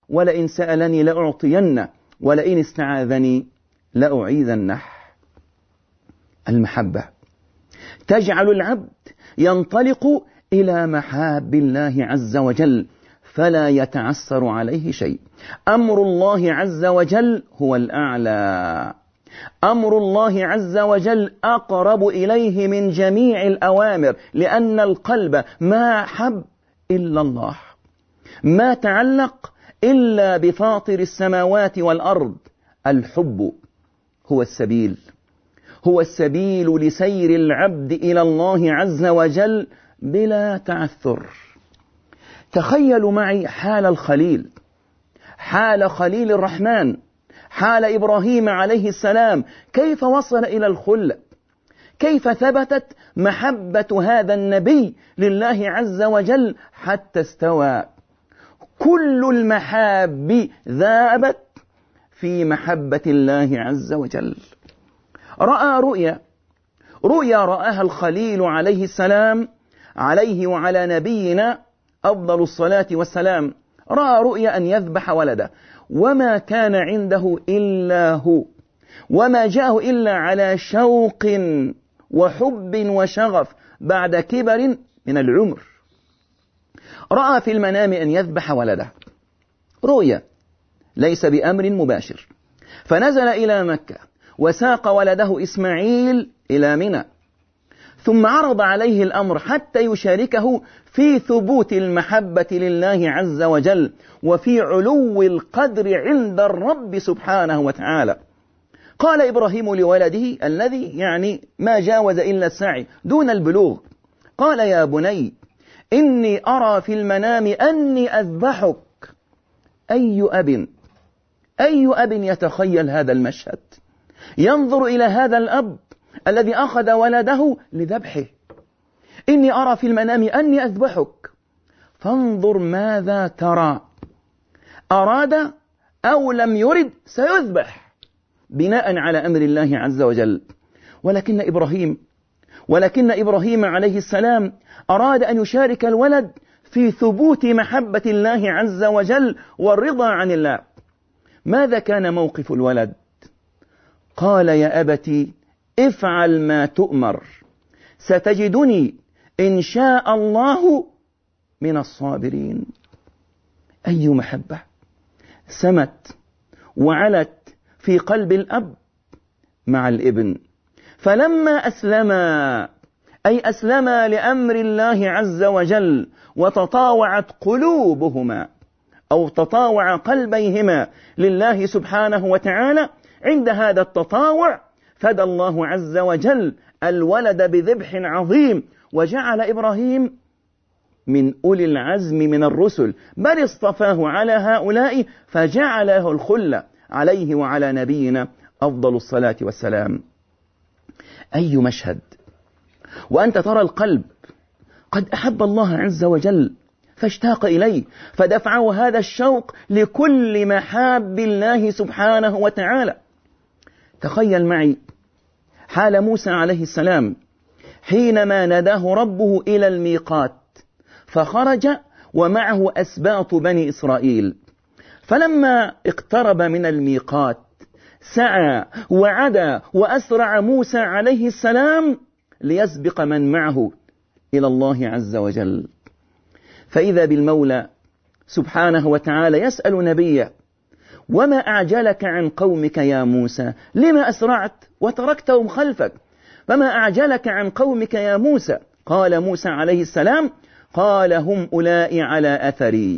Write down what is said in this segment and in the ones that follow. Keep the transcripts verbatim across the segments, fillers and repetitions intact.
ولئن سألني لأعطينه ولئن استعاذني لأعيذنه. المحبة تجعل العبد ينطلق إلى محاب الله عز وجل فلا يتعسر عليه شيء. أمر الله عز وجل هو الأعلى، أمر الله عز وجل أقرب إليه من جميع الأوامر، لأن القلب ما حب إلا الله، ما تعلق إلا بفاطر السماوات والأرض. الحب هو السبيل، هو السبيل لسير العبد إلى الله عز وجل بلا تعثر. تخيلوا معي حال الخليل، حال خليل الرحمن، حال إبراهيم عليه السلام، كيف وصل إلى الخلة، كيف ثبتت محبة هذا النبي لله عز وجل حتى استوى. كل المحاب ذابت في محبة الله عز وجل. رأى رؤيا، رؤيا رآها الخليل عليه السلام عليه وعلى نبينا أفضل الصلاة والسلام. رأى رؤيا أن يذبح ولده، وما كان عنده إلا هو، وما جاءه إلا على شوق وحب وشغف بعد كبر من العمر. رأى في المنام أن يذبح ولده، رؤيا ليس بأمر مباشر، فنزل إلى مكة وساق ولده إسماعيل إلى منى، ثم عرض عليه الأمر حتى يشاركه في ثبوت المحبة لله عز وجل وفي علو القدر عند الرب سبحانه وتعالى. قال إبراهيم لولده الذي يعني ما جاوز إلا السعي دون البلوغ، قال يا بني إني أرى في المنام أني أذبحك. أي أب أي أب يتخيل هذا المشهد، ينظر إلى هذا الأب الذي أخذ ولده لذبحه. إني أرى في المنام أني أذبحك فانظر ماذا ترى. أراد أو لم يرد سيذبح بناء على أمر الله عز وجل. ولكن إبراهيم ولكن إبراهيم عليه السلام أراد أن يشارك الولد في ثبوت محبة الله عز وجل والرضا عن الله. ماذا كان موقف الولد؟ قال يا أبتي افعل ما تؤمر ستجدني إن شاء الله من الصابرين. أي محبة سمت وعلت في قلب الأب مع الابن. فلما أسلما أي أسلما لأمر الله عز وجل وتطاوعت قلوبهما أو تطاوع قلبيهما لله سبحانه وتعالى، عند هذا التطاوع فدى الله عز وجل الولد بذبح عظيم، وجعل إبراهيم من أولي العزم من الرسل، بل اصطفاه على هؤلاء فجعله الخلة عليه وعلى نبينا أفضل الصلاة والسلام. أي مشهد! وأنت ترى القلب قد أحب الله عز وجل فاشتاق إليه، فدفعه هذا الشوق لكل محاب الله سبحانه وتعالى. تخيل معي حال موسى عليه السلام حينما نداه ربه إلى الميقات، فخرج ومعه أسباط بني إسرائيل، فلما اقترب من الميقات سعى وعدا وأسرع موسى عليه السلام ليسبق من معه إلى الله عز وجل. فإذا بالمولى سبحانه وتعالى يسأل نبيه وما أعجلك عن قومك يا موسى، لما أسرعت وتركتهم خلفك؟ فما أعجلك عن قومك يا موسى؟ قال موسى عليه السلام قال هم أولئك على أثري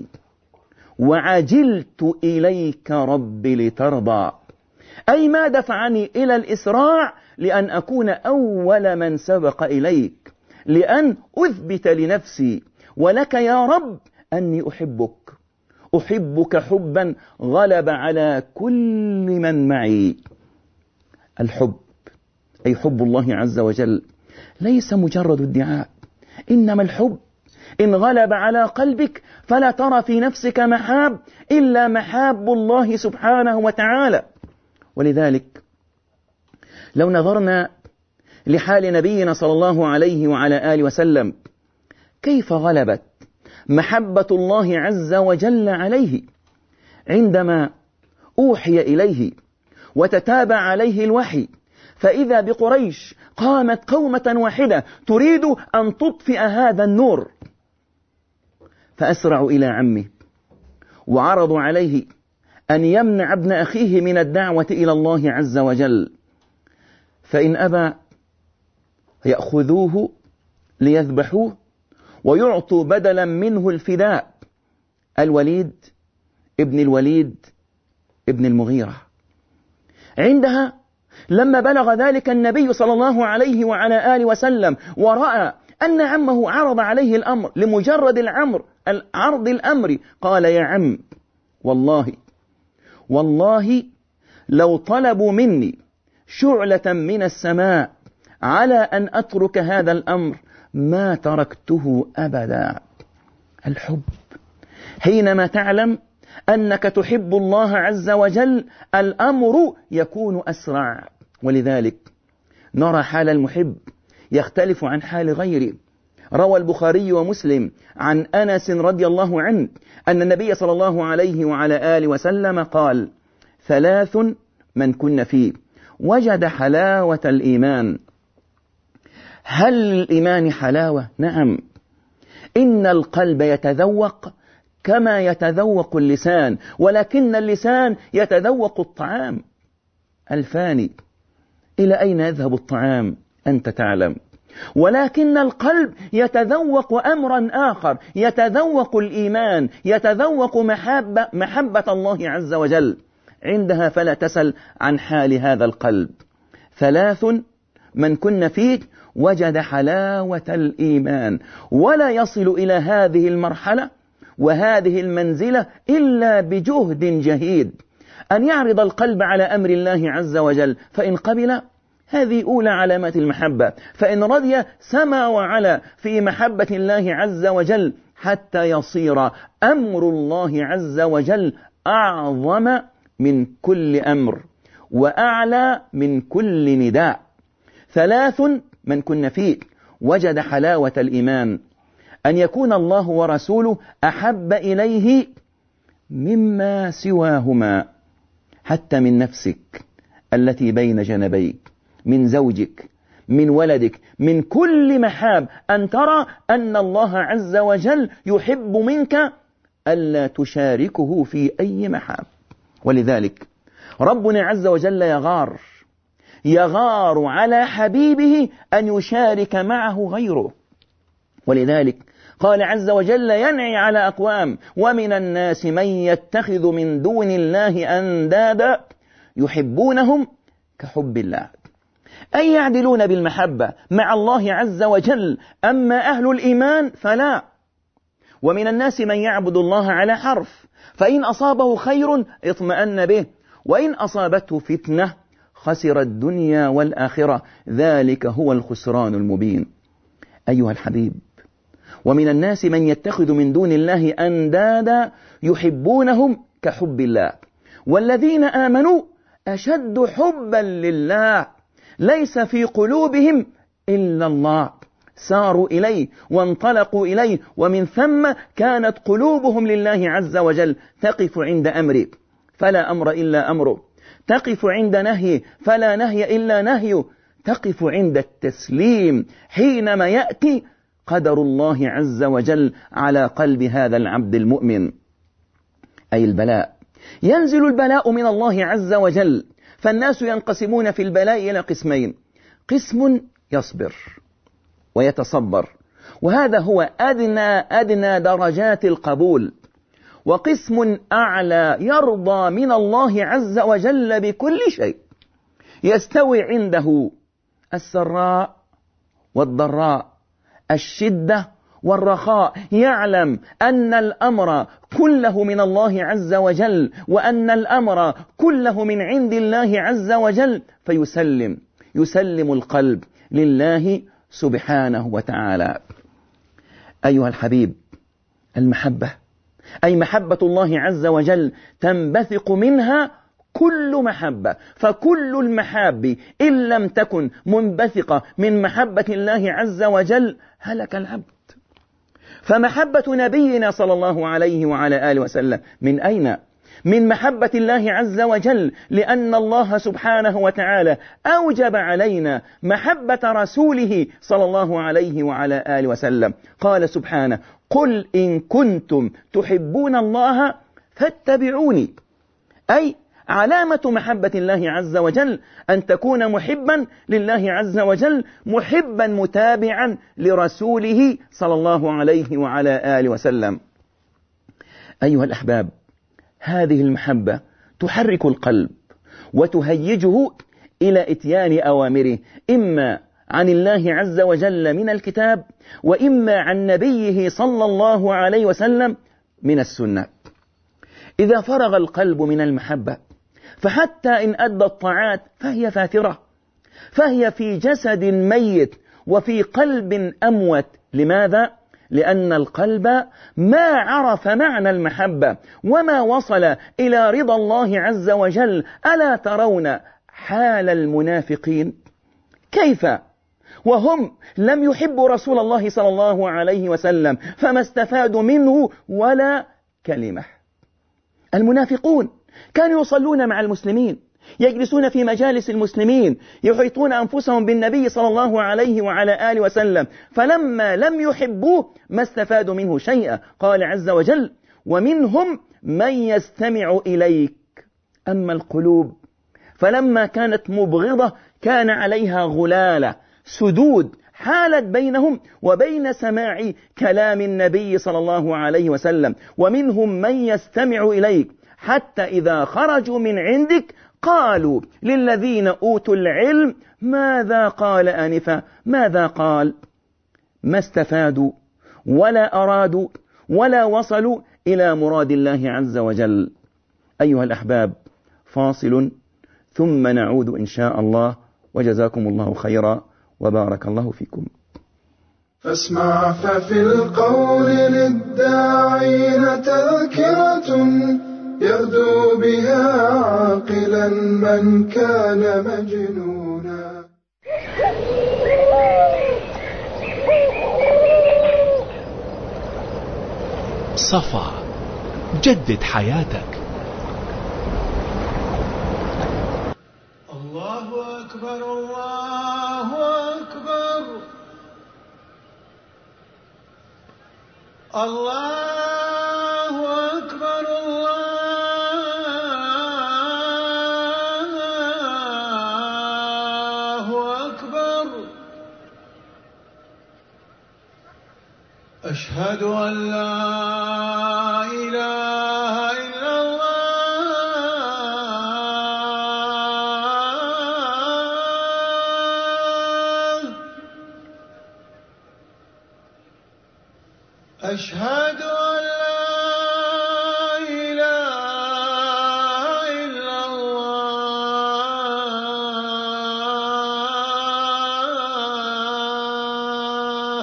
وعجلت إليك رب لترضى. أي ما دفعني إلى الإسراع لأن أكون أول من سبق إليك، لأن أثبت لنفسي ولك يا رب أني أحبك أحبك حبا غلب على كل من معي. الحب أي حب الله عز وجل ليس مجرد ادعاء، إنما الحب إن غلب على قلبك فلا ترى في نفسك محاب إلا محاب الله سبحانه وتعالى. ولذلك لو نظرنا لحال نبينا صلى الله عليه وعلى آله وسلم كيف غلبت محبة الله عز وجل عليه عندما أوحي إليه وتتابع عليه الوحي، فإذا بقريش قامت قومة واحدة تريد أن تطفئ هذا النور، فأسرعوا إلى عمه وعرضوا عليه أن يمنع ابن أخيه من الدعوة إلى الله عز وجل، فإن أبى يأخذوه ليذبحوه ويعطوا بدلا منه الفداء الوليد ابن الوليد ابن المغيرة. عندها لما بلغ ذلك النبي صلى الله عليه وعلى آله وسلم ورأى أن عمه عرض عليه الأمر لمجرد العمر عرض الأمر، قال: يا عم، والله والله لو طلبوا مني شعلة من السماء على أن أترك هذا الأمر ما تركته أبدا. الحب، حينما تعلم أنك تحب الله عز وجل الأمر يكون أسرع. ولذلك نرى حال المحب يختلف عن حال غيره. روى البخاري ومسلم عن أنس رضي الله عنه أن النبي صلى الله عليه وعلى آله وسلم قال: ثلاث من كن فيه وجد حلاوة الإيمان. هل الإيمان حلاوة؟ نعم. إن القلب يتذوق كما يتذوق اللسان، ولكن اللسان يتذوق الطعام الفاني. إلى أين يذهب الطعام؟ أنت تعلم. ولكن القلب يتذوق أمرا آخر، يتذوق الإيمان، يتذوق محبة, محبة الله عز وجل. عندها فلا تسل عن حال هذا القلب. ثلاث من كن فيه وجد حلاوة الإيمان، ولا يصل إلى هذه المرحلة وهذه المنزلة إلا بجهد جهيد، أن يعرض القلب على أمر الله عز وجل، فإن قبل هذه أولى علامات المحبة، فإن رضي سما وعلا في محبة الله عز وجل، حتى يصير أمر الله عز وجل أعظم من كل أمر وأعلى من كل نداء. ثلاث من كن فيه وجد حلاوة الإيمان: أن يكون الله ورسوله أحب إليه مما سواهما، حتى من نفسك التي بين جنبيك، من زوجك، من ولدك، من كل محاب، أن ترى أن الله عز وجل يحب منك ألا تشاركه في أي محاب. ولذلك ربنا عز وجل يغار يغار على حبيبه أن يشارك معه غيره. ولذلك قال عز وجل ينعي على أقوام: ومن الناس من يتخذ من دون الله أندادا يحبونهم كحب الله، أي يعدلون بالمحبة مع الله عز وجل. أما أهل الإيمان فلا. ومن الناس من يعبد الله على حرف، فإن أصابه خير اطمأن به، وإن أصابته فتنة خسر الدنيا والآخرة، ذلك هو الخسران المبين. أيها الحبيب، ومن الناس من يتخذ من دون الله أندادا يحبونهم كحب الله، والذين آمنوا أشد حبا لله، ليس في قلوبهم إلا الله، ساروا إليه وانطلقوا إليه، ومن ثم كانت قلوبهم لله عز وجل، تقف عند أمره فلا أمر إلا أمره، تقف عند نهيه فلا نهي إلا نهيه، تقف عند التسليم حينما يأتي قدر الله عز وجل على قلب هذا العبد المؤمن، أي البلاء. ينزل البلاء من الله عز وجل، فالناس ينقسمون في البلاء إلى قسمين: قسم يصبر ويتصبر، وهذا هو أدنى أدنى درجات القبول، وقسم أعلى يرضى من الله عز وجل بكل شيء، يستوي عنده السراء والضراء، الشدة والرخاء، يعلم أن الأمر كله من الله عز وجل، وأن الأمر كله من عند الله عز وجل، فيسلم يسلم القلب لله سبحانه وتعالى. أيها الحبيب، المحبة أي محبة الله عز وجل تنبثق منها كل محبة، فكل المحاب إن لم تكن منبثقة من محبة الله عز وجل هلك العبد. فمحبة نبينا صلى الله عليه وعلى آله وسلم من أين؟ من محبة الله عز وجل، لأن الله سبحانه وتعالى أوجب علينا محبة رسوله صلى الله عليه وعلى آله وسلم. قال سبحانه: قل إن كنتم تحبون الله فاتبعوني. أي علامة محبة الله عز وجل أن تكون محبا لله عز وجل، محبا متابعا لرسوله صلى الله عليه وعلى آله وسلم. أيها الأحباب، هذه المحبة تحرك القلب وتهيجه إلى إتيان أوامره، إما عن الله عز وجل من الكتاب، وإما عن نبيه صلى الله عليه وسلم من السنة. إذا فرغ القلب من المحبة فحتى إن أدى الطاعات فهي فاترة، فهي في جسد ميت وفي قلب أموت. لماذا؟ لأن القلب ما عرف معنى المحبة وما وصل إلى رضا الله عز وجل. ألا ترون حال المنافقين كيف وهم لم يحبوا رسول الله صلى الله عليه وسلم، فما استفادوا منه ولا كلمة. المنافقون كانوا يصلون مع المسلمين، يجلسون في مجالس المسلمين، يحيطون أنفسهم بالنبي صلى الله عليه وعلى آله وسلم، فلما لم يحبوه ما استفادوا منه شيئا. قال عز وجل: ومنهم من يستمع إليك. أما القلوب فلما كانت مبغضة كان عليها غلالة، سدود حالت بينهم وبين سماع كلام النبي صلى الله عليه وسلم. ومنهم من يستمع إليك حتى إذا خرجوا من عندك قالوا للذين أوتوا العلم ماذا قال آنفا. ماذا قال؟ ما استفادوا ولا أرادوا ولا وصلوا إلى مراد الله عز وجل. أيها الأحباب، فاصل ثم نعود إن شاء الله، وجزاكم الله خيرا وبارك الله فيكم. فاسمع ففي القول للداعين تذكرة يغدو بها عاقلا من كان مجنونا. صفا، جدد حياتك. الله أكبر، الله أكبر، الله أكبر، الله أكبر. أشهد أن لا إله إلا الله. أشهد أن لا إله إلا الله.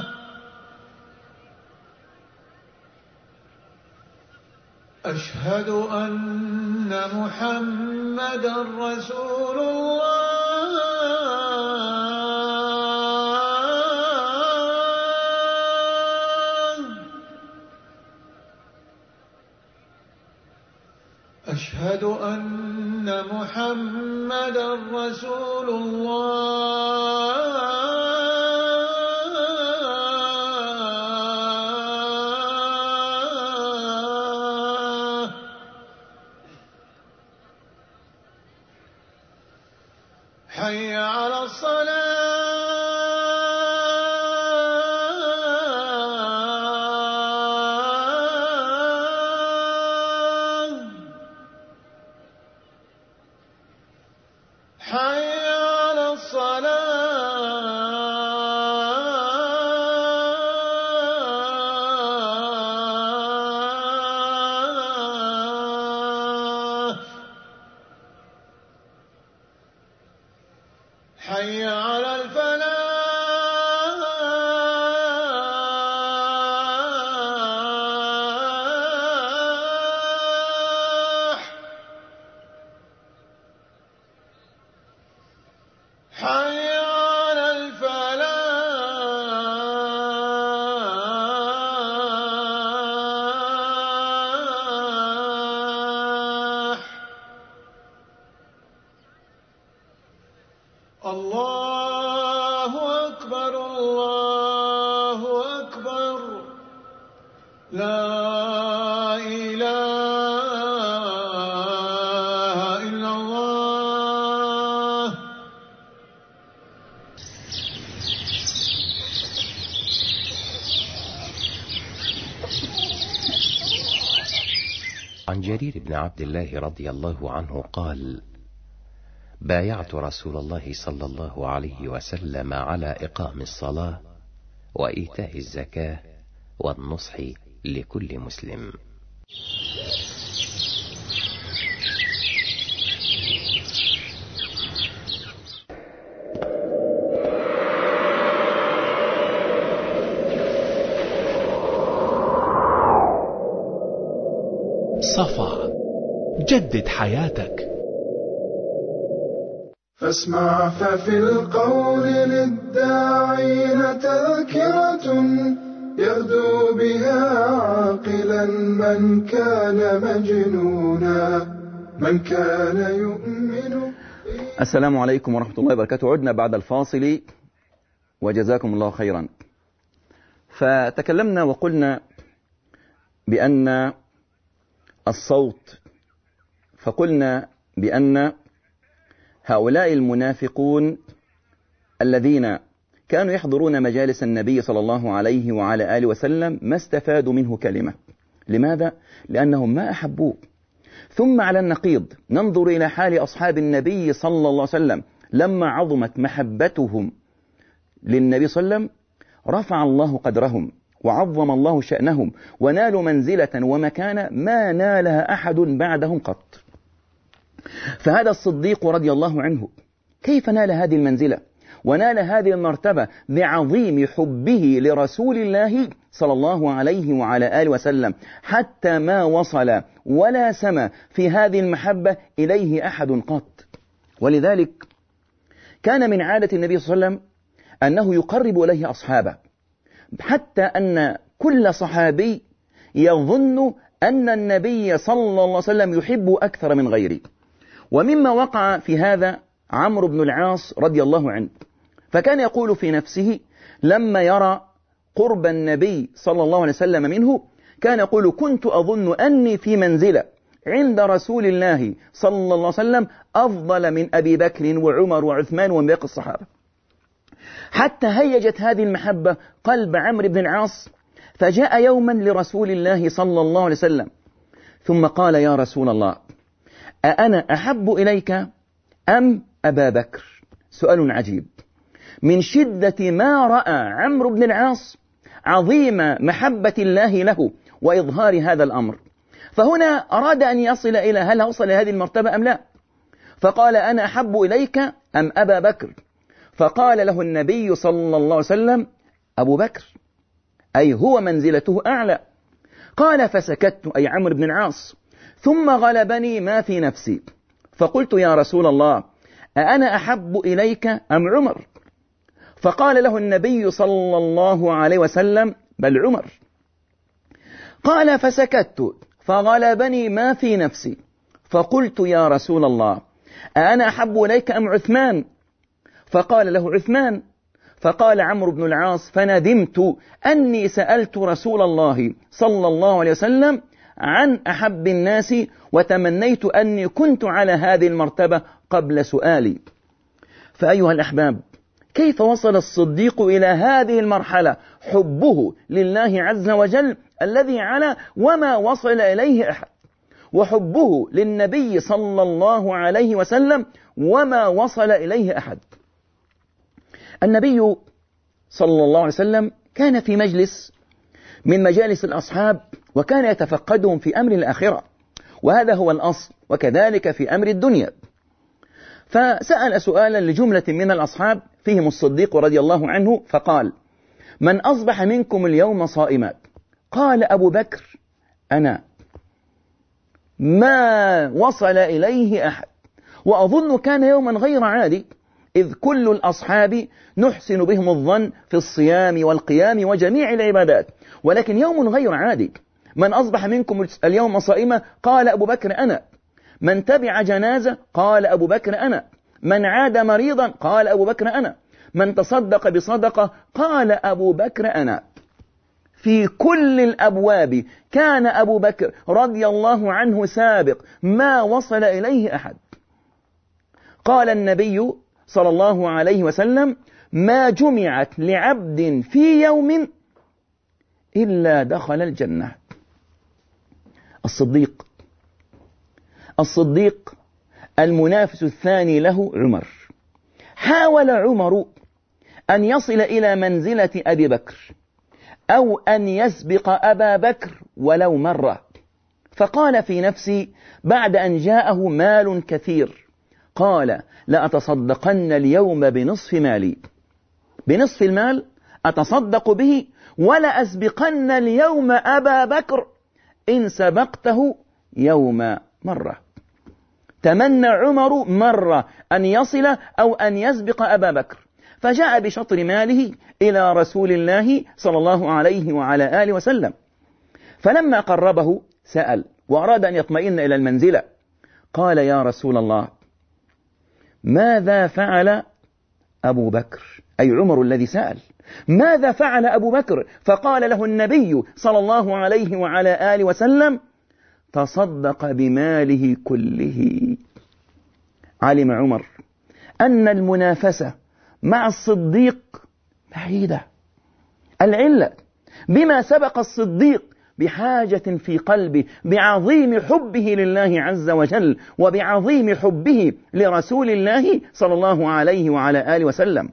أشهد أن محمدًا رسول الله. أشهد أن محمدًا رسول الله. حي على الصلاة. حي على الصلاة. حي على الفلاح. حي على الفلاح. الله أكبر الله أكبر لا إله إلا الله. عن جرير بن عبد الله رضي الله عنه قال: بايعت رسول الله صلى الله عليه وسلم على إقام الصلاة وإيتاء الزكاة والنصح لكل مسلم. صفا، جدد حياتك. فاسمع ففي القول للداعين تذكرة يغدو بها عاقلا من كان مجنونا من كان يؤمن. السلام عليكم ورحمة الله وبركاته. عدنا بعد الفاصل وجزاكم الله خيرا. فتكلمنا وقلنا بأن الصوت، فقلنا بأن هؤلاء المنافقون الذين كانوا يحضرون مجالس النبي صلى الله عليه وعلى آله وسلم ما استفادوا منه كلمة. لماذا؟ لأنهم ما أحبوه. ثم على النقيض ننظر إلى حال أصحاب النبي صلى الله عليه وسلم لما عظمت محبتهم للنبي صلى الله عليه وسلم رفع الله قدرهم وعظم الله شأنهم ونالوا منزلة ومكانة ما نالها أحد بعدهم قط. فهذا الصديق رضي الله عنه كيف نال هذه المنزلة ونال هذه المرتبة بعظيم حبه لرسول الله صلى الله عليه وعلى آله وسلم، حتى ما وصل ولا سمى في هذه المحبة إليه أحد قط. ولذلك كان من عادة النبي صلى الله عليه وسلم أنه يقرب إليه أصحابه، حتى أن كل صحابي يظن أن النبي صلى الله عليه وسلم يحب أكثر من غيره. ومما وقع في هذا عمرو بن العاص رضي الله عنه، فكان يقول في نفسه لما يرى قرب النبي صلى الله عليه وسلم منه، كان يقول: كنت أظن أني في منزلة عند رسول الله صلى الله عليه وسلم أفضل من أبي بكر وعمر وعثمان ومن باقي الصحابة. حتى هيجت هذه المحبة قلب عمرو بن العاص، فجاء يوما لرسول الله صلى الله عليه وسلم ثم قال: يا رسول الله، أأنا أحب إليك أم أبا بكر؟ سؤال عجيب. من شدة ما رأى عمرو بن العاص عظيم محبة الله له وإظهار هذا الأمر، فهنا أراد أن يصل إلى هل وصل هذه المرتبة أم لا، فقال: أنا أحب إليك أم أبا بكر؟ فقال له النبي صلى الله عليه وسلم: أبو بكر، أي هو منزلته أعلى. قال: فسكت، أي عمرو بن العاص، ثم غلبني ما في نفسي فقلت: يا رسول الله، أأنا أحب إليك أم عمر؟ فقال له النبي صلى الله عليه وسلم: بل عمر. قال: فسكت فغلبني ما في نفسي فقلت: يا رسول الله، أأنا أحب إليك أم عثمان؟ فقال له: عثمان. فقال عمرو بن العاص: فندمت أني سألت رسول الله صلى الله عليه وسلم عن أحب الناس وتمنيت أني كنت على هذه المرتبة قبل سؤالي. فأيها الأحباب، كيف وصل الصديق إلى هذه المرحلة؟ حبه لله عز وجل الذي على وما وصل إليه أحد، وحبه للنبي صلى الله عليه وسلم وما وصل إليه أحد. النبي صلى الله عليه وسلم كان في مجلس من مجالس الأصحاب وكان يتفقدهم في أمر الآخرة، وهذا هو الأصل، وكذلك في أمر الدنيا. فسأل سؤالا لجملة من الأصحاب فيهم الصديق رضي الله عنه، فقال: من أصبح منكم اليوم صائما؟ قال أبو بكر: أنا. ما وصل إليه أحد، وأظن كان يوما غير عادي، إذ كل الأصحاب نحسن بهم الظن في الصيام والقيام وجميع العبادات، ولكن يوم غير عادي. من أصبح منكم اليوم صائما؟ قال أبو بكر: أنا. من تبع جنازة؟ قال أبو بكر: أنا. من عاد مريضا؟ قال أبو بكر أنا. من تصدق بصدقة؟ قال أبو بكر أنا. في كل الأبواب كان أبو بكر رضي الله عنه سابق، ما وصل إليه أحد. قال النبي صلى الله عليه وسلم: ما جمعت لعبد في يوم إلا دخل الجنة. الصديق الصديق المنافس الثاني له عمر. حاول عمر أن يصل إلى منزلة أبي بكر أو أن يسبق أبا بكر ولو مرة، فقال في نفسي بعد أن جاءه مال كثير، قال: لأتصدقن اليوم بنصف مالي، بنصف المال أتصدق به، ولأسبقن اليوم أبا بكر إن سبقته يوم مرة. تمنى عمر مرة أن يصل أو أن يسبق أبا بكر، فجاء بشطر ماله إلى رسول الله صلى الله عليه وعلى آله وسلم. فلما قربه سأل وأراد أن يطمئن إلى المنزلة، قال: يا رسول الله، ماذا فعل أبو بكر؟ أي عمر الذي سأل، ماذا فعل أبو بكر؟ فقال له النبي صلى الله عليه وعلى آله وسلم: تصدق بماله كله. علم عمر أن المنافسة مع الصديق بعيدة. العلة بما سبق الصديق بحاجة في قلبه بعظيم حبه لله عز وجل وبعظيم حبه لرسول الله صلى الله عليه وعلى آله وسلم.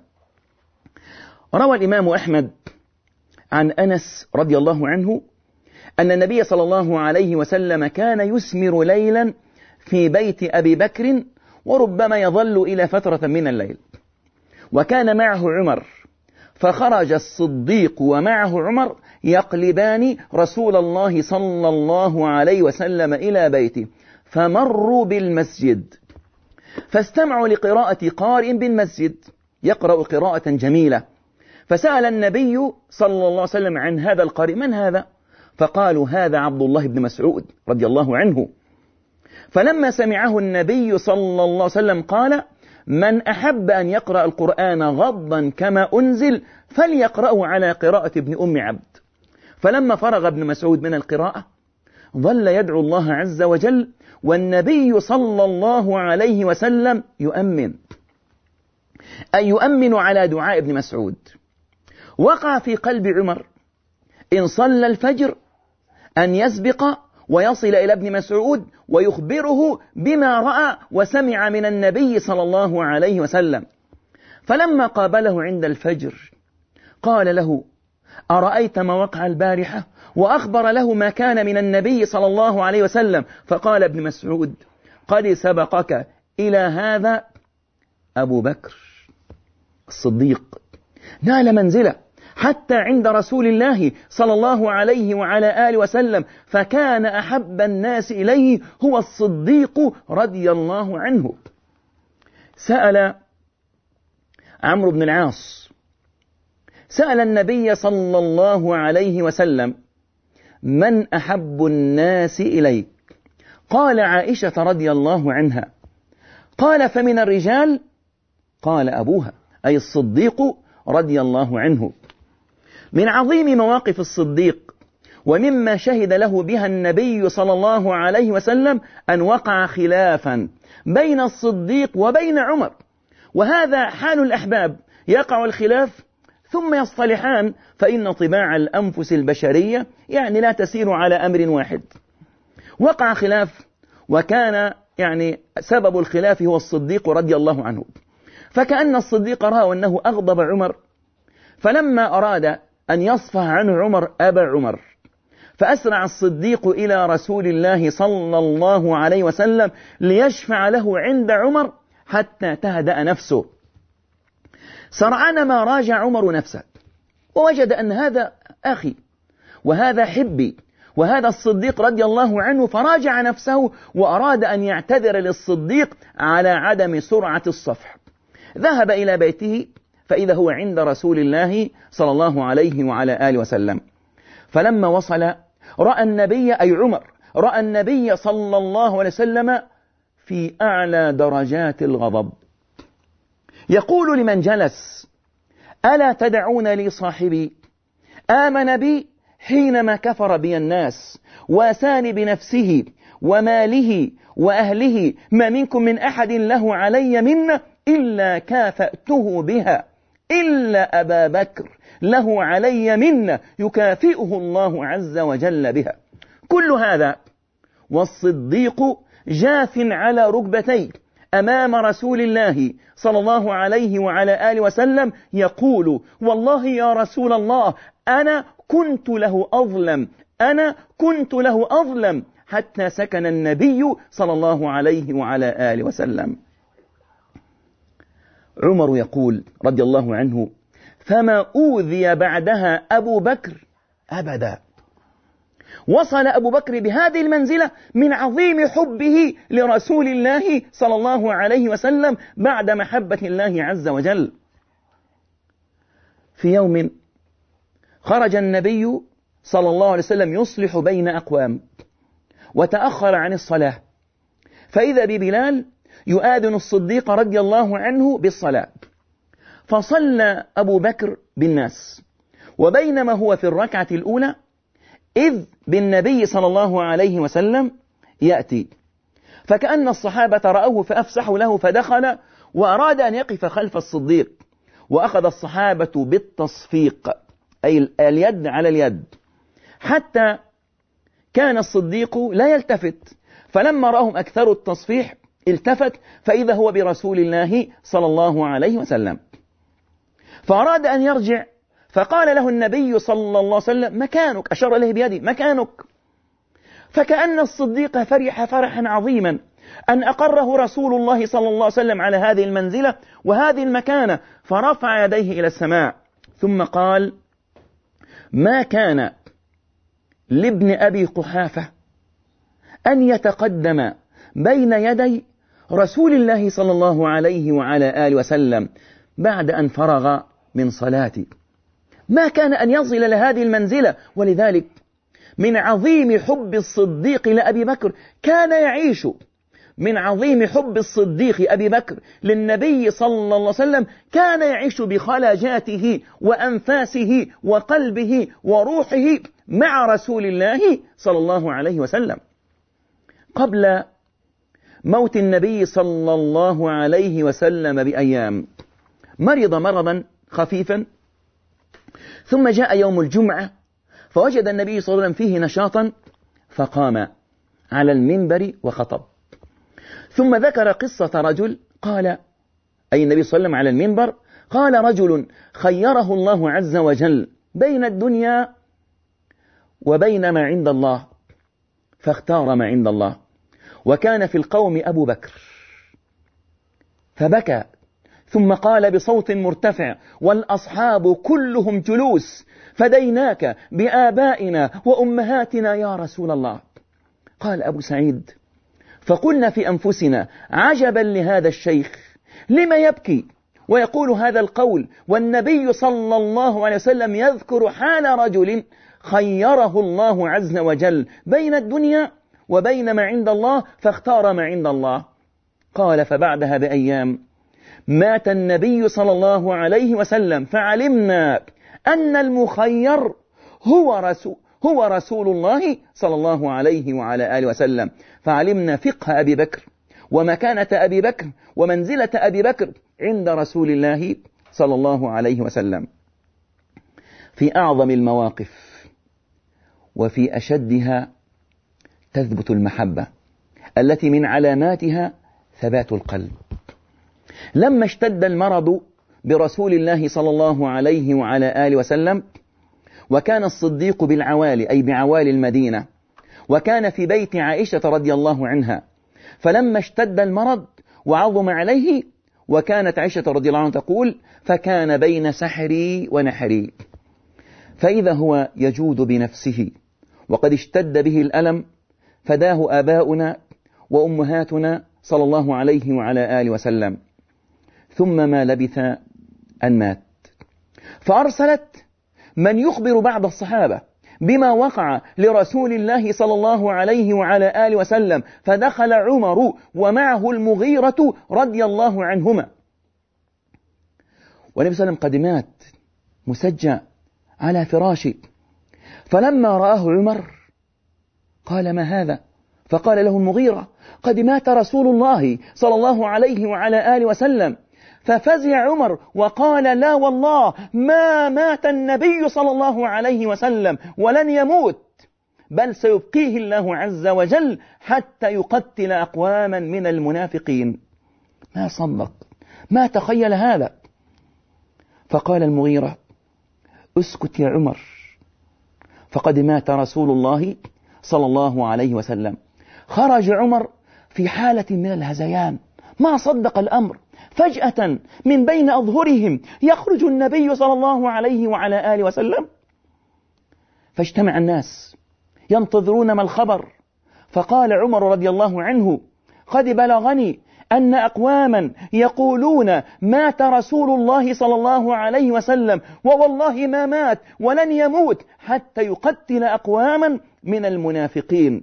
روى الإمام أحمد عن أنس رضي الله عنه أن النبي صلى الله عليه وسلم كان يسمر ليلا في بيت أبي بكر، وربما يظل إلى فترة من الليل، وكان معه عمر، فخرج الصديق ومعه عمر يقلبان رسول الله صلى الله عليه وسلم إلى بيته، فمروا بالمسجد فاستمعوا لقراءة قارئ بالمسجد يقرأ قراءة جميلة، فسأل النبي صلى الله عليه وسلم عن هذا القارئ: من هذا؟ فقالوا: هذا عبد الله بن مسعود رضي الله عنه. فلما سمعه النبي صلى الله عليه وسلم قال: من أحب أن يقرأ القرآن غضا كما أنزل فليقرأه على قراءة ابن أم عبد. فلما فرغ ابن مسعود من القراءة ظل يدعو الله عز وجل، والنبي صلى الله عليه وسلم يؤمن، أي يؤمن على دعاء ابن مسعود. وقع في قلب عمر إن صلى الفجر أن يسبق ويصل إلى ابن مسعود ويخبره بما رأى وسمع من النبي صلى الله عليه وسلم. فلما قابله عند الفجر قال له: أرأيت ما وقع البارحة؟ وأخبر له ما كان من النبي صلى الله عليه وسلم. فقال ابن مسعود: قد سبقك إلى هذا أبو بكر الصديق، نال منزلة حتى عند رسول الله صلى الله عليه وعلى آله وسلم، فكان أحب الناس إليه هو الصديق رضي الله عنه. سأل عمرو بن العاص سأل النبي صلى الله عليه وسلم: من أحب الناس إليك؟ قال: عائشة رضي الله عنها. قال: فمن الرجال؟ قال: أبوها، أي الصديق رضي الله عنه. من عظيم مواقف الصديق ومما شهد له بها النبي صلى الله عليه وسلم أن وقع خلافا بين الصديق وبين عمر، وهذا حال الأحباب، يقع الخلاف ثم يصطلحان، فإن طباع الأنفس البشرية يعني لا تسير على أمر واحد. وقع خلاف وكان يعني سبب الخلاف هو الصديق رضي الله عنه، فكأن الصديق رأى أنه أغضب عمر، فلما أراد أن يصفح عنه عمر أبى عمر، فأسرع الصديق إلى رسول الله صلى الله عليه وسلم ليشفع له عند عمر حتى تهدأ نفسه. سرعان ما راجع عمر نفسه ووجد أن هذا أخي وهذا حبي وهذا الصديق رضي الله عنه، فراجع نفسه وأراد أن يعتذر للصديق على عدم سرعة الصفح. ذهب إلى بيته فإذا هو عند رسول الله صلى الله عليه وعلى آله وسلم. فلما وصل رأى النبي، أي عمر رأى النبي صلى الله عليه وسلم في أعلى درجات الغضب، يقول لمن جلس: ألا تدعون لي صاحبي آمن بي حينما كفر بي الناس واساني بنفسه وماله وأهله، ما منكم من أحد له علي منة إلا كافأته بها إلا أبا بكر له علي منة يكافئه الله عز وجل بها. كل هذا والصديق جاث على ركبتيه أمام رسول الله صلى الله عليه وعلى آله وسلم يقول: والله يا رسول الله أنا كنت له أظلم، أنا كنت له أظلم، حتى سكن النبي صلى الله عليه وعلى آله وسلم. عمر يقول رضي الله عنه: فما أوذي بعدها أبو بكر أبدا. وصل أبو بكر بهذه المنزلة من عظيم حبه لرسول الله صلى الله عليه وسلم بعد محبة الله عز وجل. في يوم خرج النبي صلى الله عليه وسلم يصلح بين أقوام وتأخر عن الصلاة، فإذا ببلال يؤذن الصديق رضي الله عنه بالصلاة، فصلى أبو بكر بالناس، وبينما هو في الركعة الأولى إذ بالنبي صلى الله عليه وسلم يأتي، فكأن الصحابة رأوه فأفسحوا له فدخل وأراد أن يقف خلف الصديق، وأخذ الصحابة بالتصفيق أي اليد على اليد، حتى كان الصديق لا يلتفت، فلما رأهم أكثر التصفيح التفت فإذا هو برسول الله صلى الله عليه وسلم، فأراد أن يرجع، فقال له النبي صلى الله عليه وسلم: مكانك، أشار إليه بيده: مكانك. فكأن الصديق فرح فرحا عظيما أن أقره رسول الله صلى الله عليه وسلم على هذه المنزلة وهذه المكانة، فرفع يديه إلى السماء ثم قال: ما كان لابن أبي قحافة أن يتقدم بين يدي رسول الله صلى الله عليه وعلى آله وسلم بعد أن فرغ من صلاتي، ما كان أن يصل لهذه المنزلة. ولذلك من عظيم حب الصديق لأبي بكر كان يعيش، من عظيم حب الصديق أبي بكر للنبي صلى الله عليه وسلم كان يعيش بخلاجاته وأنفاسه وقلبه وروحه مع رسول الله صلى الله عليه وسلم. قبل موت النبي صلى الله عليه وسلم بأيام مرض مرضا خفيفا، ثم جاء يوم الجمعة فوجد النبي صلى الله عليه وسلم فيه نشاطا، فقام على المنبر وخطب، ثم ذكر قصة رجل قال، أي النبي صلى الله عليه وسلم على المنبر قال: رجل خيره الله عز وجل بين الدنيا وبين ما عند الله فاختار ما عند الله، وكان في القوم أبو بكر، فبكى ثم قال بصوت مرتفع: والأصحاب كلهم جلوس، فديناك بآبائنا وأمهاتنا يا رسول الله. قال أبو سعيد: فقلنا في أنفسنا: عجبا لهذا الشيخ، لما يبكي ويقول هذا القول والنبي صلى الله عليه وسلم يذكر حال رجل خيره الله عز وجل بين الدنيا وبين ما عند الله فاختار ما عند الله. قال: فبعدها بأيام مات النبي صلى الله عليه وسلم، فعلمنا أن المخير هو رسول هو رسول الله صلى الله عليه وعلى آله وسلم، فعلمنا فقه أبي بكر ومكانة أبي بكر ومنزلة أبي بكر عند رسول الله صلى الله عليه وسلم. في أعظم المواقف وفي أشدها تثبت المحبة التي من علاماتها ثبات القلب. لما اشتد المرض برسول الله صلى الله عليه وعلى آله وسلم، وكان الصديق بالعوالي أي بعوالي المدينة، وكان في بيت عائشة رضي الله عنها، فلما اشتد المرض وعظم عليه، وكانت عائشة رضي الله عنها تقول: فكان بين سحري ونحري، فإذا هو يجود بنفسه وقد اشتد به الألم، فداه آباؤنا وأمهاتنا صلى الله عليه وعلى آله وسلم. ثم ما لبث أن مات، فأرسلت من يخبر بعض الصحابة بما وقع لرسول الله صلى الله عليه وعلى آله وسلم، فدخل عمر ومعه المغيرة رضي الله عنهما، والنبي صلى الله عليه وسلم قد مات مسجى على فراشه، فلما رآه عمر قال: ما هذا؟ فقال له المغيرة: قد مات رسول الله صلى الله عليه وعلى آله وسلم. ففزع عمر وقال: لا والله ما مات النبي صلى الله عليه وسلم ولن يموت، بل سيبقيه الله عز وجل حتى يقتل أقواما من المنافقين. ما صدق، ما تخيل هذا. فقال المغيرة: اسكت يا عمر، فقد مات رسول الله صلى الله عليه وسلم. خرج عمر في حالة من الهذيان، ما صدق الأمر. فجأة من بين أظهرهم يخرج النبي صلى الله عليه وعلى آله وسلم، فاجتمع الناس ينتظرون ما الخبر. فقال عمر رضي الله عنه: قد بلغني أن أقواما يقولون مات رسول الله صلى الله عليه وسلم، ووالله ما مات ولن يموت حتى يقتل أقواما من المنافقين.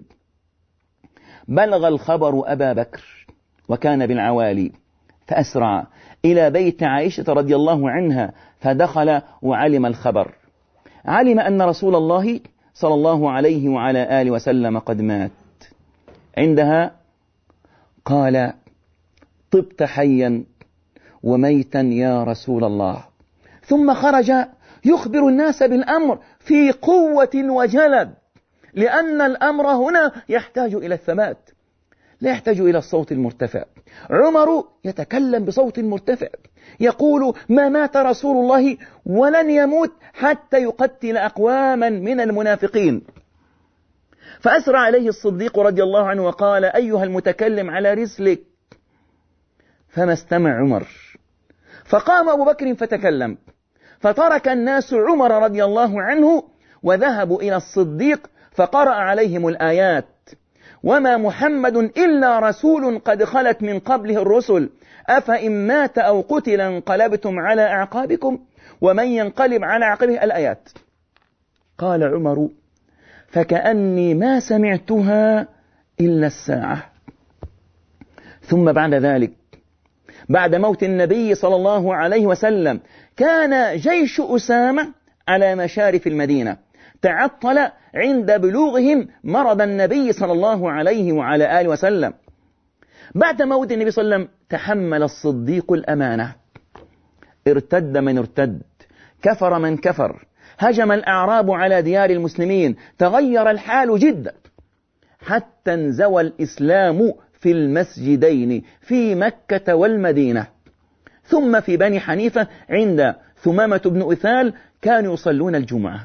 بلغ الخبر أبا بكر وكان بالعوالي، فأسرع إلى بيت عائشة رضي الله عنها، فدخل وعلم الخبر. علم أن رسول الله صلى الله عليه وعلى آله وسلم قد مات. عندها قال: طبت حيا وميتا يا رسول الله. ثم خرج يخبر الناس بالأمر في قوة وجلد، لأن الأمر هنا يحتاج إلى الثبات، لا يحتاج إلى الصوت المرتفع. عمر يتكلم بصوت مرتفع يقول: ما مات رسول الله ولن يموت حتى يقتل أقواما من المنافقين. فأسرع عليه الصديق رضي الله عنه وقال: أيها المتكلم على رسلك. فما استمع عمر، فقام أبو بكر فتكلم، فترك الناس عمر رضي الله عنه وذهبوا إلى الصديق فقرأ عليهم الآيات: وما محمد إلا رسول قد خلت من قبله الرسل أفإن مات أو قتل انقلبتم على أعقابكم ومن ينقلب على عقبه، الآيات. قال عمر: فكأني ما سمعتها إلا الساعة. ثم بعد ذلك، بعد موت النبي صلى الله عليه وسلم، كان جيش أسامة على مشارف المدينة، تعطل عند بلوغهم مرض النبي صلى الله عليه وعلى آله وسلم. بعد موت النبي صلى الله عليه وسلم تحمل الصديق الأمانة، ارتد من ارتد، كفر من كفر، هجم الأعراب على ديار المسلمين، تغير الحال جدا، حتى انزوى الإسلام في المسجدين في مكة والمدينة. ثم في بني حنيفة عند ثمامة بن أثال كانوا يصلون الجمعة.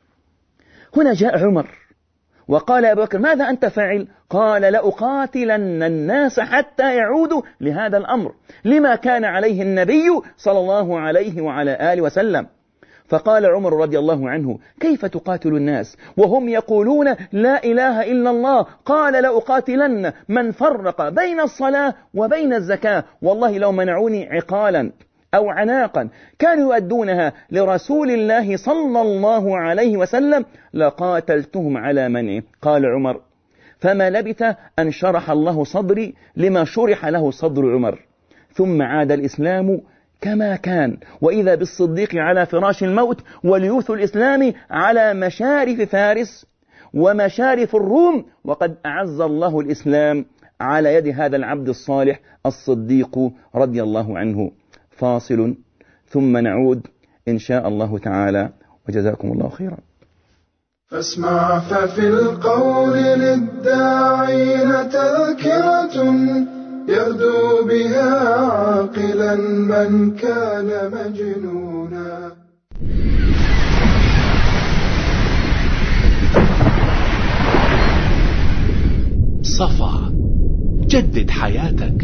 هنا جاء عمر وقال: أبو بكر ماذا أنت فاعل؟ قال: لأقاتلن الناس حتى يعودوا لهذا الأمر، لما كان عليه النبي صلى الله عليه وعلى آله وسلم. فقال عمر رضي الله عنه: كيف تقاتل الناس وهم يقولون لا إله إلا الله؟ قال: لأقاتلن من فرق بين الصلاة وبين الزكاة، والله لو منعوني عقالا أو عناقا كانوا يؤدونها لرسول الله صلى الله عليه وسلم لقاتلتهم على منعه. قال عمر: فما لبث أن شرح الله صدري لما شرح له صدر عمر، ثم عاد الإسلام كما كان، وإذا بالصديق على فراش الموت، واليوث الإسلامي على مشارف فارس ومشارف الروم، وقد أعز الله الإسلام على يد هذا العبد الصالح الصديق رضي الله عنه. فاصل ثم نعود إن شاء الله تعالى، وجزاكم الله خيرا. فاسمع ففي القول للداعين تذكرة يهدو بها عاقلا من كان مجنونا. صفا، جدد حياتك.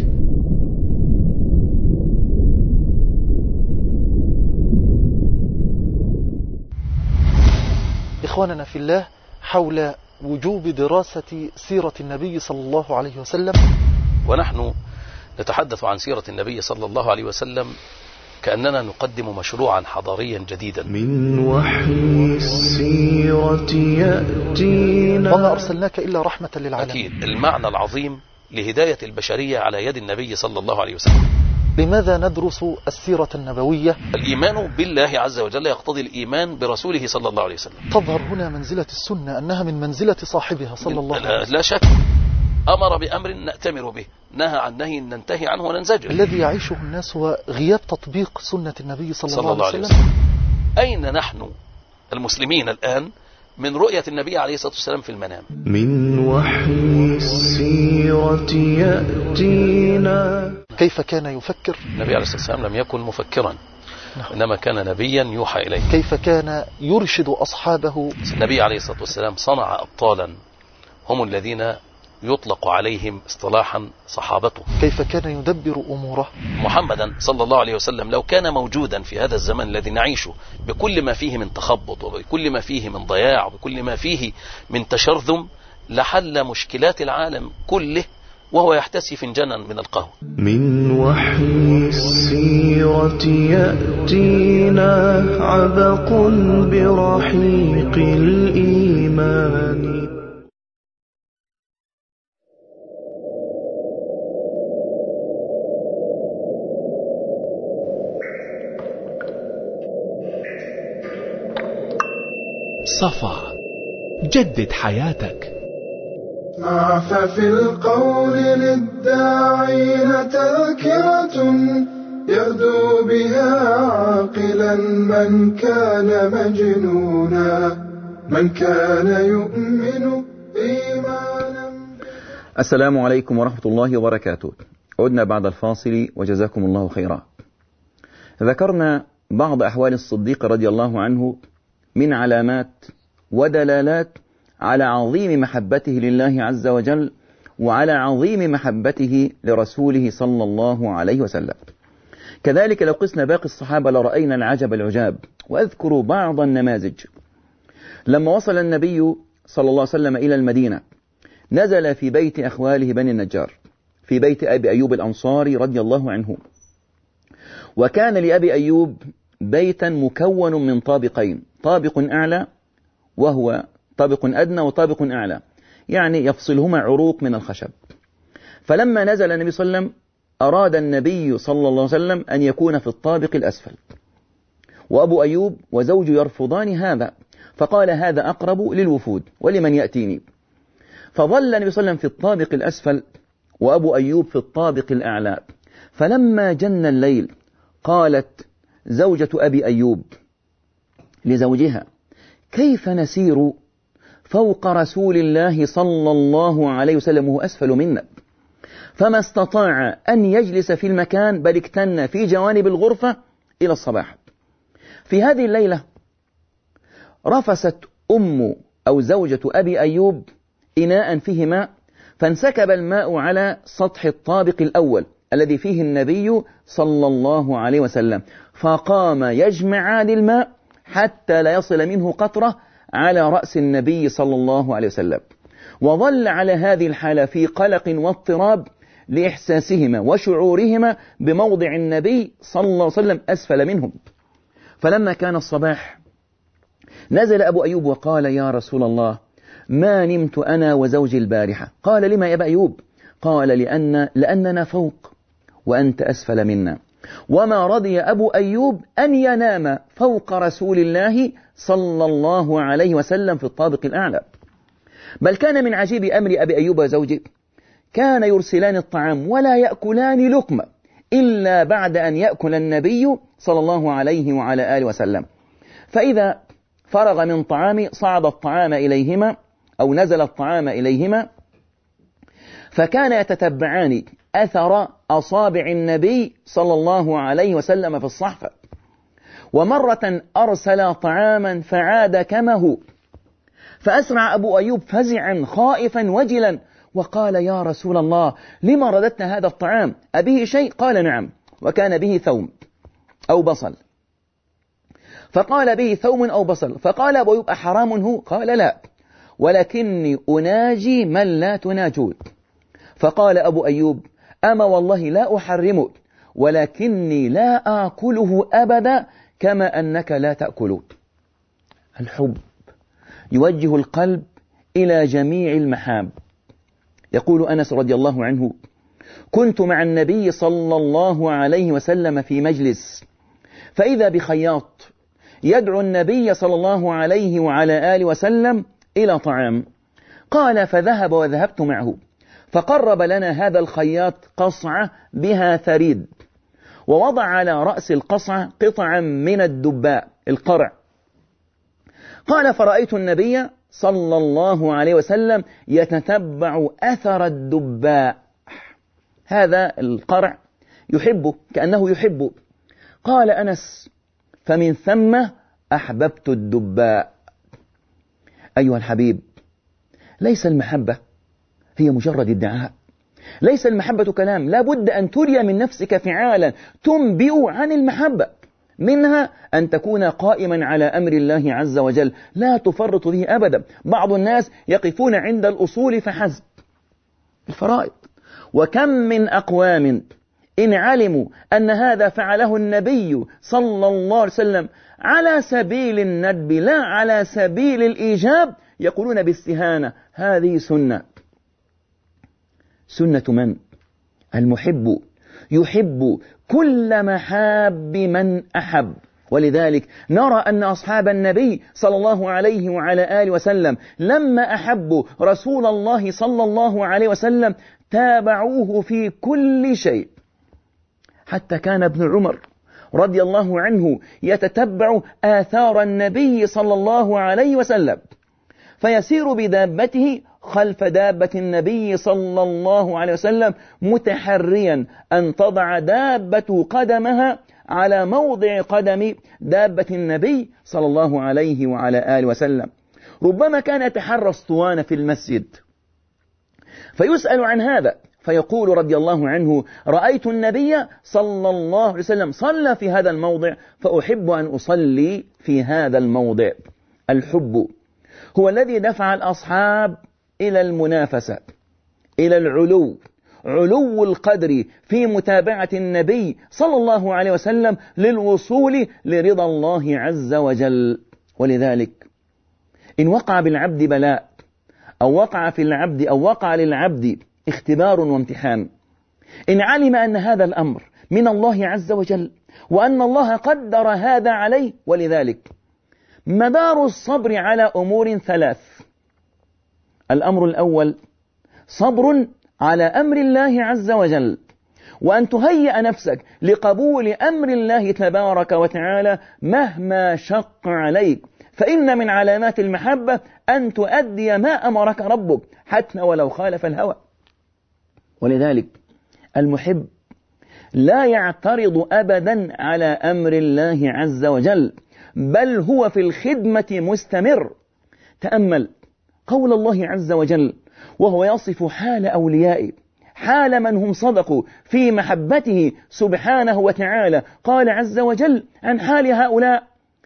إخواننا في الله، حول وجوب دراسة سيرة النبي صلى الله عليه وسلم، ونحن نتحدث عن سيرة النبي صلى الله عليه وسلم كأننا نقدم مشروعا حضاريا جديدا. من وحي السيرة يأتينا وما أرسلناك إلا رحمة للعالمين. أكيد المعنى العظيم لهداية البشرية على يد النبي صلى الله عليه وسلم. لماذا ندرس السيرة النبوية؟ الإيمان بالله عز وجل يقتضي الإيمان برسوله صلى الله عليه وسلم. تظهر هنا منزلة السنة أنها من منزلة صاحبها صلى الله عليه وسلم. لا شك، أمر بأمر نأتمر به، نهى عن نهي ننتهي عنه وننزجر. الذي يعيشه الناس هو غياب تطبيق سنة النبي صلى, صلى الله, الله عليه وسلم. وسلم. أين نحن المسلمين الآن من رؤية النبي عليه الصلاة والسلام في المنام؟ من وحي السيرة يأتينا. كيف كان يفكر؟ النبي عليه الصلاة والسلام لم يكن مفكرا، إنما كان نبيا يوحى إليه. كيف كان يرشد أصحابه؟ النبي عليه الصلاة والسلام صنع أبطالا هم الذين يطلق عليهم اصطلاحا صحابته. كيف كان يدبر أموره؟ محمدا صلى الله عليه وسلم لو كان موجودا في هذا الزمن الذي نعيشه بكل ما فيه من تخبط وبكل ما فيه من ضياع وبكل ما فيه من تشرذم لحل مشكلات العالم كله وهو يحتسي فنجانا من القهوة. من وحي السيرة يأتينا عبق برحيق الإيمان. صفا، جدد حياتك. مع ففي القول للداعين تذكرة يهدو بها عاقلا من كان مجنونا من كان يؤمن إيمانا. السلام عليكم ورحمة الله وبركاته. عدنا بعد الفاصل وجزاكم الله خيرا. ذكرنا بعض أحوال الصديق رضي الله عنه من علامات ودلالات على عظيم محبته لله عز وجل وعلى عظيم محبته لرسوله صلى الله عليه وسلم. كذلك لو قسنا باقي الصحابة لرأينا العجب العجاب، وأذكر بعض النماذج. لما وصل النبي صلى الله عليه وسلم إلى المدينة نزل في بيت أخواله بني النجار، في بيت أبي أيوب الأنصاري رضي الله عنه. وكان لأبي أيوب بيتا مكون من طابقين، طابق أعلى وهو طابق أدنى وطابق أعلى، يعني يفصلهما عروق من الخشب. فلما نزل النبي صلى الله عليه وسلم أراد النبي صلى الله عليه وسلم أن يكون في الطابق الأسفل، وأبو أيوب وزوجه يرفضان هذا، فقال هذا أقرب للوفود ولمن يأتيني. فظل النبي صلى الله عليه وسلم في الطابق الأسفل وأبو أيوب في الطابق الأعلى. فلما جن الليل قالت زوجة أبي أيوب لزوجها كيف نسير فوق رسول الله صلى الله عليه وسلم وهو أسفل منا؟ فما استطاع أن يجلس في المكان بل اكتن في جوانب الغرفة إلى الصباح. في هذه الليلة رفست أم أو زوجة أبي أيوب إناء فيه ماء، فانسكب الماء على سطح الطابق الأول الذي فيه النبي صلى الله عليه وسلم، فقام يجمعان الماء حتى لا يصل منه قطرة على رأس النبي صلى الله عليه وسلم. وظل على هذه الحالة في قلق واضطراب لإحساسهما وشعورهما بموضع النبي صلى الله عليه وسلم أسفل منهم. فلما كان الصباح نزل أبو أيوب وقال يا رسول الله ما نمت أنا وزوجي البارحة. قال لما يا أبا أيوب؟ قال لأن لأننا فوق وأنت أسفل منا. وما رضي أبو أيوب أن ينام فوق رسول الله صلى الله عليه وسلم في الطابق الأعلى، بل كان من عجيب أمر أبي أيوب وزوجه كان يرسلان الطعام ولا يأكلان لقمة إلا بعد أن يأكل النبي صلى الله عليه وعلى آله وسلم. فإذا فرغ من طعام صعد الطعام إليهما أو نزل الطعام إليهما، فكان يتتبعان أثر أصابع النبي صلى الله عليه وسلم في الصحفة. ومرة أرسل طعاما فعاد كما هو، فأسرع أبو أيوب فزعا خائفا وجلا وقال يا رسول الله لما رددنا هذا الطعام؟ أبيه شيء؟ قال نعم، وكان به ثوم أو بصل. فقال به ثوم أو بصل. فقال أبو أيوب أحرام هو؟ قال لا، ولكني أناجي من لا تناجون. فقال أبو أيوب أما والله لا أحرمه، ولكني لا آكله أبدا كما أنك لا تأكله. الحب يوجه القلب إلى جميع المحاب. يقول أنس رضي الله عنه كنت مع النبي صلى الله عليه وسلم في مجلس، فإذا بخياط يدعو النبي صلى الله عليه وعلى آله وسلم إلى طعام. قال فذهب وذهبت معه، فقرب لنا هذا الخياط قصعة بها ثريد، ووضع على رأس القصعة قطعا من الدباء القرع. قال فرأيت النبي صلى الله عليه وسلم يتتبع أثر الدباء، هذا القرع يحبه كأنه يحبه. قال أنس فمن ثم أحببت الدباء. أيها الحبيب، ليس المحبة هي مجرد ادعاء، ليس المحبة كلام، لا بد أن تري من نفسك فعالا تنبئ عن المحبة، منها أن تكون قائما على أمر الله عز وجل لا تفرط به أبدا. بعض الناس يقفون عند الأصول فحسب، الفرائض، وكم من أقوام إن علموا أن هذا فعله النبي صلى الله عليه وسلم على سبيل الندب لا على سبيل الإيجاب يقولون باستهانة هذه سنة. سنة من؟ المحب يحب كل محاب من أحب. ولذلك نرى أن أصحاب النبي صلى الله عليه وعلى آله وسلم لما أحبوا رسول الله صلى الله عليه وسلم تابعوه في كل شيء، حتى كان ابن عمر رضي الله عنه يتتبع آثار النبي صلى الله عليه وسلم، فيسير بدابته خلف دابة النبي صلى الله عليه وسلم متحريا أن تضع دابة قدمها على موضع قدم دابة النبي صلى الله عليه وعلى آله وسلم. ربما كان يتحرى اسطوانة في المسجد فيسأل عن هذا فيقول رضي الله عنه رأيت النبي صلى الله عليه وسلم صلى في هذا الموضع فأحب أن أصلي في هذا الموضع. الحب هو الذي دفع الأصحاب إلى المنافسة، إلى العلو، علو القدر في متابعة النبي صلى الله عليه وسلم للوصول لرضا الله عز وجل. ولذلك إن وقع بالعبد بلاء أو وقع في العبد أو وقع للعبد اختبار وامتحان، إن علم أن هذا الأمر من الله عز وجل وأن الله قدر هذا عليه، ولذلك مدار الصبر على أمور ثلاث. الأمر الأول صبر على أمر الله عز وجل، وأن تهيئ نفسك لقبول أمر الله تبارك وتعالى مهما شق عليك، فإن من علامات المحبة أن تؤدي ما أمرك ربك حتى ولو خالف الهوى. ولذلك المحب لا يعترض أبدا على أمر الله عز وجل، بل هو في الخدمة مستمر. تأمل قول الله عز وجل وهو يصف حال أوليائه، حال من هم صدقوا في محبته سبحانه وتعالى. قال عز وجل عن حال هؤلاء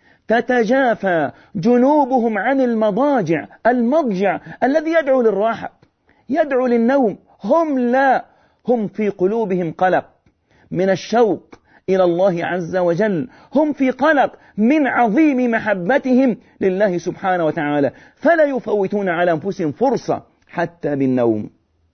تتجافى جنوبهم عن المضاجع، المضجع الذي يدعو للراحة، يدعو للنوم، هم لا، هم في قلوبهم قلق من الشوق إلى الله عز وجل، هم في قلق من عظيم محبتهم لله سبحانه وتعالى، فلا يفوتون على أنفسهم فرصة حتى بالنوم.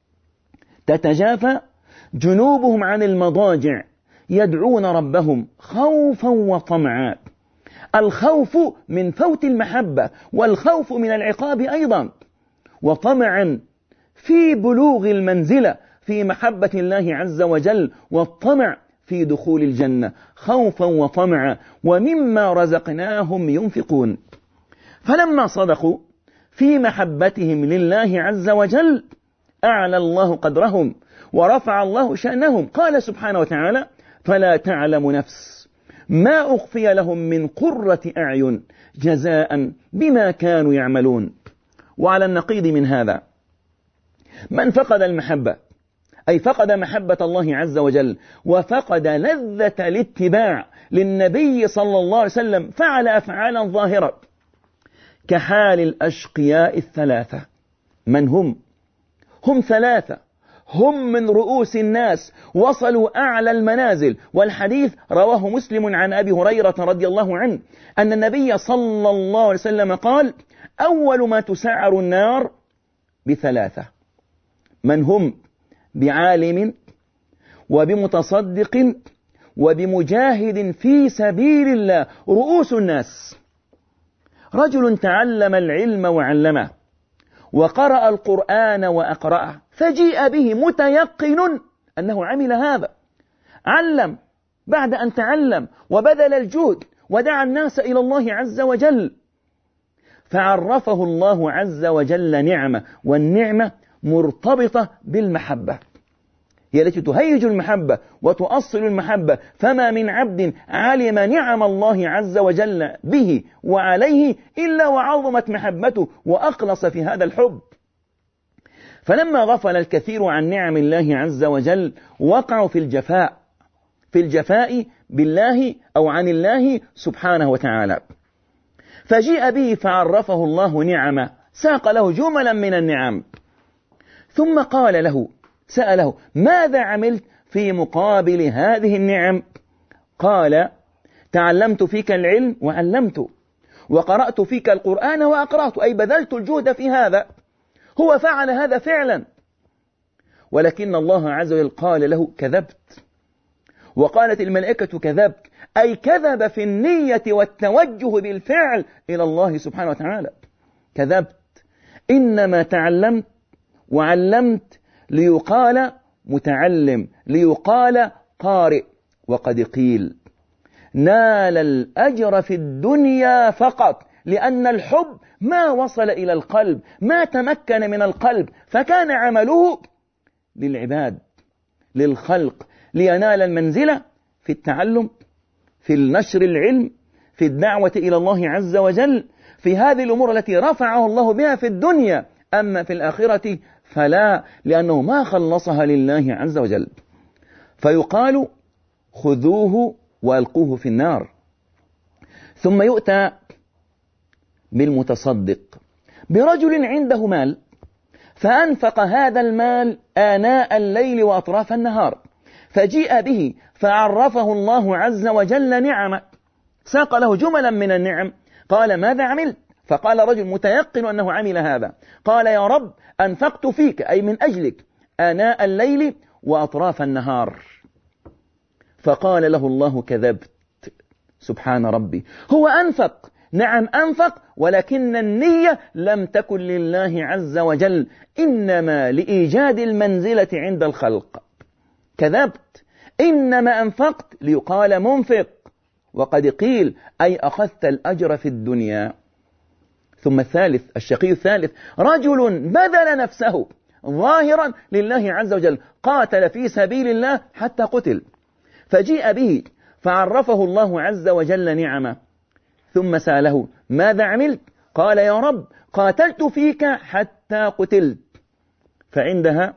تتجافى جنوبهم عن المضاجع يدعون ربهم خوفا وطمعا. الخوف من فوت المحبة، والخوف من العقاب أيضا، وطمعا في بلوغ المنزلة في محبة الله عز وجل، والطمع في دخول الجنة، خوفا وطمعا، ومما رزقناهم ينفقون. فلما صدقوا في محبتهم لله عز وجل أعلى الله قدرهم ورفع الله شأنهم. قال سبحانه وتعالى فلا تعلم نفس ما أخفي لهم من قرة أعين جزاء بما كانوا يعملون. وعلى النقيض من هذا من فقد المحبة، أي فقد محبة الله عز وجل وفقد لذة الاتباع للنبي صلى الله عليه وسلم، فعل أفعالا ظاهرة كحال الأشقياء الثلاثة. من هم؟ هم ثلاثة، هم من رؤوس الناس، وصلوا أعلى المنازل. والحديث رواه مسلم عن أبي هريرة رضي الله عنه أن النبي صلى الله عليه وسلم قال أول ما تسعر النار بثلاثة. من هم؟ بعالم وبمتصدق وبمجاهد في سبيل الله رؤوس الناس. رجل تعلم العلم وعلمه، وقرأ القرآن وأقرأه، فجيء به متيقن أنه عمل هذا، علم بعد أن تعلم وبذل الجهد ودعا الناس إلى الله عز وجل، فعرفه الله عز وجل نعمة، والنعمة مرتبطة بالمحبة، هي التي تهيج المحبة وتؤصل المحبة. فما من عبد علم نعم الله عز وجل به وعليه إلا وعظمت محبته وأخلص في هذا الحب. فلما غفل الكثير عن نعم الله عز وجل وقعوا في الجفاء في الجفاء بالله أو عن الله سبحانه وتعالى. فجيء به فعرفه الله نعمة، ساق له جملا من النعم، ثم قال له سأله ماذا عملت في مقابل هذه النعم؟ قال تعلمت فيك العلم وعلمته، وقرأت فيك القرآن وأقرأت، أي بذلت الجهد في هذا. هو فعل هذا فعلا، ولكن الله عز وجل قال له كذبت، وقالت الملائكة كذبت، أي كذب في النية والتوجه بالفعل إلى الله سبحانه وتعالى. كذبت، إنما تعلمت وعلمت ليقال متعلم، ليقال قارئ. وقد قيل نال الأجر في الدنيا فقط، لأن الحب ما وصل إلى القلب، ما تمكن من القلب، فكان عمله للعباد للخلق، لينال المنزلة في التعلم، في النشر العلم، في الدعوة إلى الله عز وجل، في هذه الأمور التي رفعه الله بها في الدنيا. أما في الآخرة فلا، لأنه ما خلصها لله عز وجل. فيقال خذوه وألقوه في النار. ثم يؤتى بالمتصدق، برجل عنده مال فأنفق هذا المال آناء الليل وأطراف النهار، فجيء به فعرفه الله عز وجل نعمة، ساق له جملا من النعم. قال ماذا عملت؟ فقال رجل متيقن أنه عمل هذا، قال يا رب أنفقت فيك، أي من أجلك، آناء الليل وأطراف النهار. فقال له الله كذبت، سبحان ربي، هو أنفق، نعم أنفق، ولكن النية لم تكن لله عز وجل، إنما لإيجاد المنزلة عند الخلق. كذبت، إنما أنفقت ليقال منفق، وقد قيل أي أخذت الأجر في الدنيا. ثم الثالث، الشقي الثالث، رجل بذل نفسه ظاهرا لله عز وجل، قاتل في سبيل الله حتى قتل، فجيء به فعرفه الله عز وجل نعمة، ثم سأله ماذا عملت؟ قال يا رب قاتلت فيك حتى قتلت. فعندها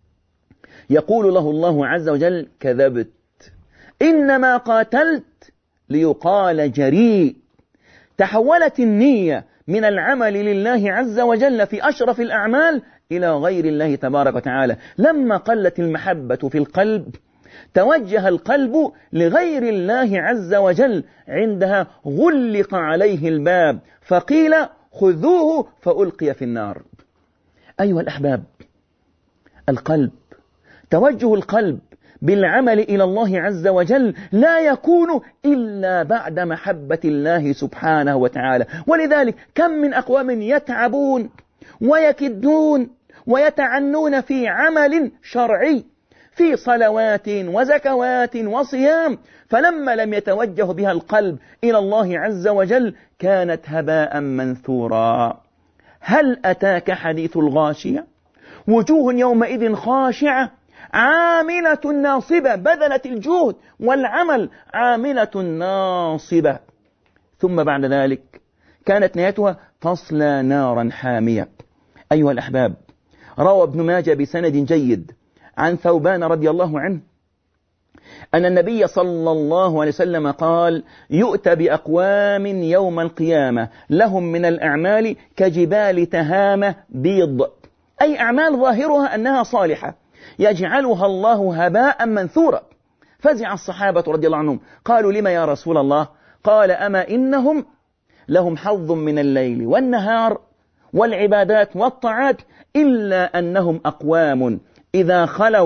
يقول له الله عز وجل كذبت، إنما قاتلت ليقال جريء. تحولت النية من العمل لله عز وجل في أشرف الأعمال إلى غير الله تبارك وتعالى. لما قلت المحبة في القلب توجه القلب لغير الله عز وجل، عندها غلق عليه الباب، فقيل خذوه فألقي في النار. أيها الأحباب، القلب، توجه القلب بالعمل إلى الله عز وجل لا يكون إلا بعد محبة الله سبحانه وتعالى. ولذلك كم من أقوام يتعبون ويكدون ويتعنون في عمل شرعي، في صلوات وزكوات وصيام، فلما لم يتوجه بها القلب إلى الله عز وجل كانت هباء منثورا. هل أتاك حديث الغاشية؟ وجوه يومئذ خاشعة عاملة ناصبة، بذلت الجهد والعمل، عاملة ناصبة. ثم بعد ذلك كانت نهايتها تصلى نارا حامية. أيها الأحباب، روى ابن ماجه بسند جيد عن ثوبان رضي الله عنه أن النبي صلى الله عليه وسلم قال: يؤتى بأقوام يوم القيامة لهم من الأعمال كجبال تهامة بيض، أي أعمال ظاهرها أنها صالحة، يجعلها الله هباء منثورا. فزع الصحابة رضي الله عنهم، قالوا: لما يا رسول الله؟ قال: أما إنهم لهم حظ من الليل والنهار والعبادات والطاعات، إلا أنهم أقوام إذا خلوا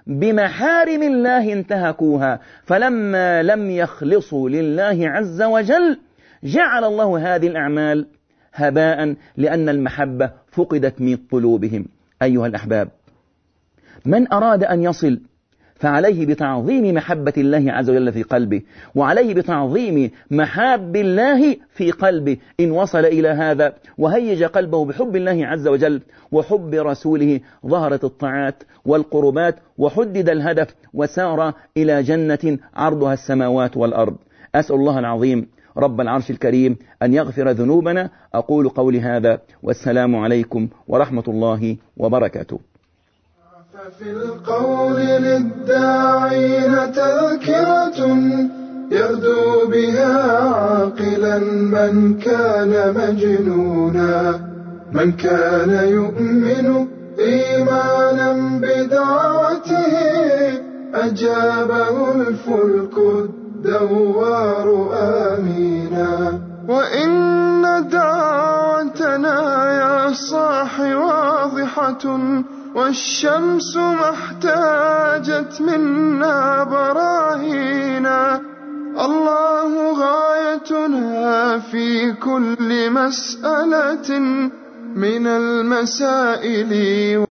بمحارم الله انتهكوها، فلما لم يخلصوا لله عز وجل جعل الله هذه الأعمال هباء، لأن المحبة فقدت من قلوبهم. أيها الأحباب، من أراد أن يصل فعليه بتعظيم محبة الله عز وجل في قلبه، وعليه بتعظيم محاب الله في قلبه. إن وصل إلى هذا وهيج قلبه بحب الله عز وجل وحب رسوله ظهرت الطاعات والقربات، وحدد الهدف وسار إلى جنة عرضها السماوات والأرض. أسأل الله العظيم رب العرش الكريم أن يغفر ذنوبنا. أقول قولي هذا، والسلام عليكم ورحمة الله وبركاته. ففي القول للداعين تذكرة يغدو بها عاقلا من كان مجنونا، من كان يؤمن إيمانا بدعوته أجابه الفلك الدوار آمينا. وإن دعوتنا يا صاح واضحة، والشمس ما احتاجت منا براهينا. الله غايتنا في كل مسألة من المسائل.